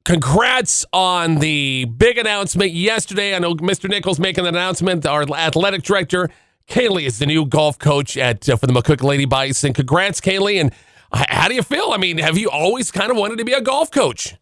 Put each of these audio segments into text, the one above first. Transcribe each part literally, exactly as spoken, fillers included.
congrats on the big announcement yesterday. I know Mister Nichols making an announcement. Our athletic director, Kaylee, is the new golf coach at uh, for the McCook Lady Bison. Congrats, Kaylee. And h- how do you feel? I mean, have you always kind of wanted to be a golf coach?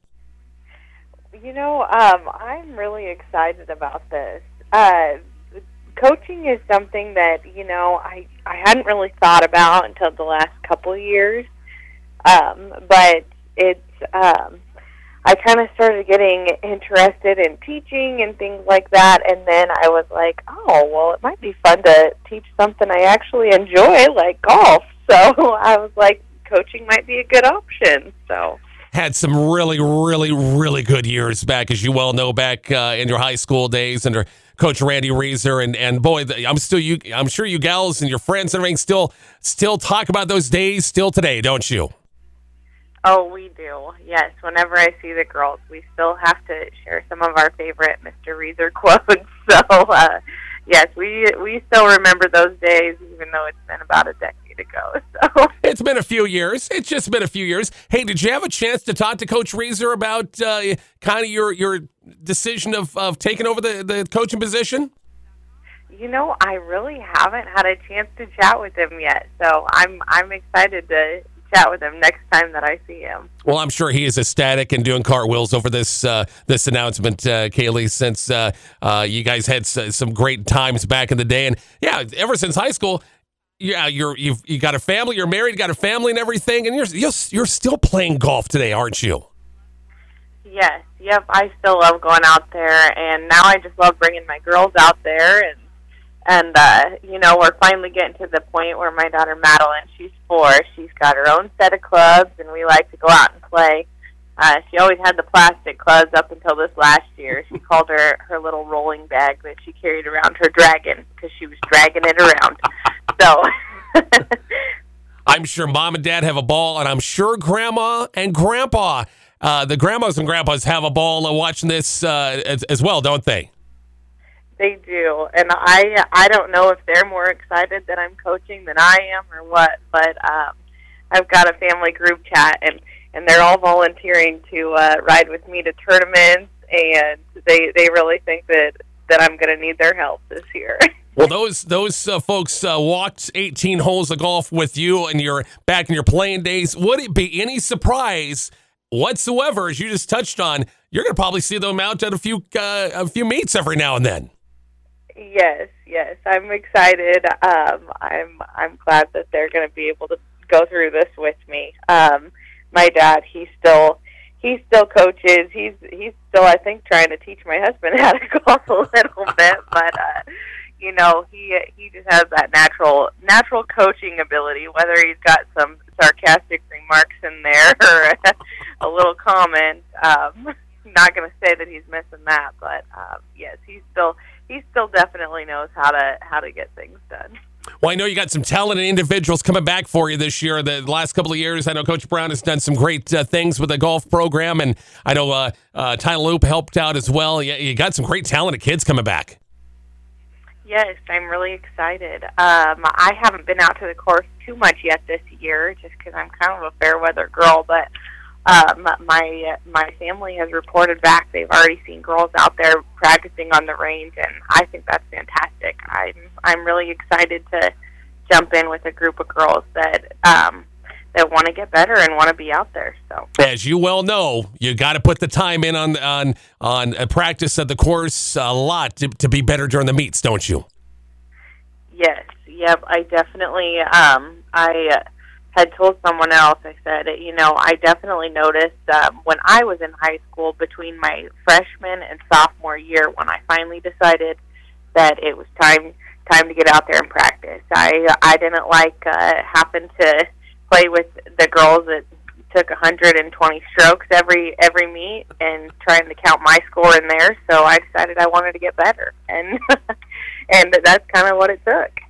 You know, um, I'm really excited about this. Uh, coaching is something that, you know, I, I hadn't really thought about until the last couple of years. Um, but it's, um, I kind of started getting interested in teaching and things like that, and then I was like, oh, well, it might be fun to teach something I actually enjoy, like golf. So I was like, coaching might be a good option, so... Had some really, really, really good years back, as you well know, back uh, in your high school days under Coach Randy Reeser, and and boy, I'm still you. I'm sure you gals and your friends and everything still still talk about those days still today, don't you? Oh, we do. Yes. Whenever I see the girls, we still have to share some of our favorite Mister Reeser quotes. So, uh, yes, we we still remember those days, even though it's been about a decade ago. So it's been a few years. It's just been a few years. Hey, did you have a chance to talk to Coach Reeser about uh, kind of your your decision of, of taking over the, the coaching position? You know, I really haven't had a chance to chat with him yet. So I'm I'm excited to chat with him next time that I see him. Well, I'm sure he is ecstatic and doing cartwheels over this uh, this announcement, uh, Kaylee, since uh, uh, you guys had s- some great times back in the day. And, yeah, ever since high school, yeah, you're, you've you got a family, you're married, got a family and everything, and you're, you're, you're still playing golf today, aren't you? Yes, yep, I still love going out there, and now I just love bringing my girls out there, and And, uh, you know, we're finally getting to the point where my daughter Madeline, she's four, she's got her own set of clubs, and we like to go out and play. Uh, she always had the plastic clubs up until this last year. She called her her little rolling bag that she carried around her dragon because she was dragging it around. So I'm sure Mom and Dad have a ball, and I'm sure Grandma and Grandpa, uh, the grandmas and grandpas have a ball uh, watching this uh, as, as well, don't they? They do, and I I don't know if they're more excited that I'm coaching than I am or what, but um, I've got a family group chat, and, and they're all volunteering to uh, ride with me to tournaments, and they they really think that, that I'm going to need their help this year. Well, those those uh, folks uh, walked eighteen holes of golf with you, and you're back in your playing days. Would it be any surprise whatsoever, as you just touched on, you're going to probably see them out at a few uh, a few meets every now and then? Yes, yes, I'm excited. Um, I'm I'm glad that they're going to be able to go through this with me. Um, my dad, he still he still coaches. He's he's still, I think, trying to teach my husband how to golf a little bit, but uh, you know, he he just has that natural natural coaching ability. Whether he's got some sarcastic remarks in there or a little comment, um, not going to say that he's missing that, but um, yes, he's still. He still definitely knows how to how to get things done. Well, I know you got some talented individuals coming back for you this year. The last couple of years, I know Coach Brown has done some great uh, things with the golf program, and I know uh, uh, Tyler Loop helped out as well. You, you got some great talented kids coming back. Yes, I'm really excited. Um, I haven't been out to the course too much yet this year, just because I'm kind of a fair weather girl, but Um, my my family has reported back they've already seen girls out there practicing on the range, and I think that's fantastic. I'm I'm really excited to jump in with a group of girls that um, that want to get better and want to be out there. So, as you well know, you got to put the time in on on on a practice at the course a lot to, to be better during the meets, don't you? Yes, yep, I definitely. Um, I. Uh, had told someone else, I said, you know, I definitely noticed um, when I was in high school between my freshman and sophomore year when I finally decided that it was time time to get out there and practice. I I didn't like uh, having to play with the girls that took one hundred twenty strokes every every meet and trying to count my score in there, so I decided I wanted to get better, and and that's kind of what it took.